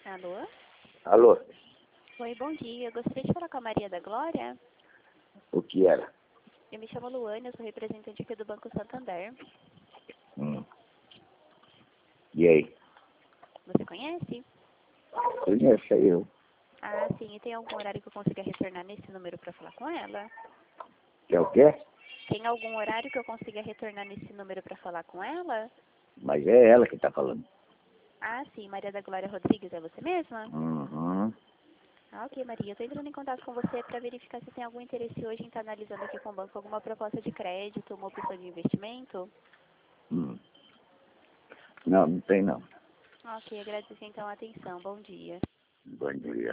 Alô? Alô, Oi, bom dia. Eu gostaria de falar com a Maria da Glória. o que era? Eu me chamo Luane, eu sou representante aqui do Banco Santander. E aí? Você conhece? Conheço eu. Ah, sim. E tem algum horário que eu consiga retornar nesse número para falar com ela? Que é o quê? Tem algum horário que eu consiga retornar nesse número para falar com ela? Mas é ela que tá falando. Ah, sim. Maria da Glória Rodrigues, é você mesma? Uhum. Ah, ok, Maria. Eu estou entrando em contato com você para verificar se tem algum interesse hoje em estar analisando aqui com o banco alguma proposta de crédito, uma opção de investimento. Não, não tem não. Ok, agradeço então a atenção. Bom dia. Bom dia.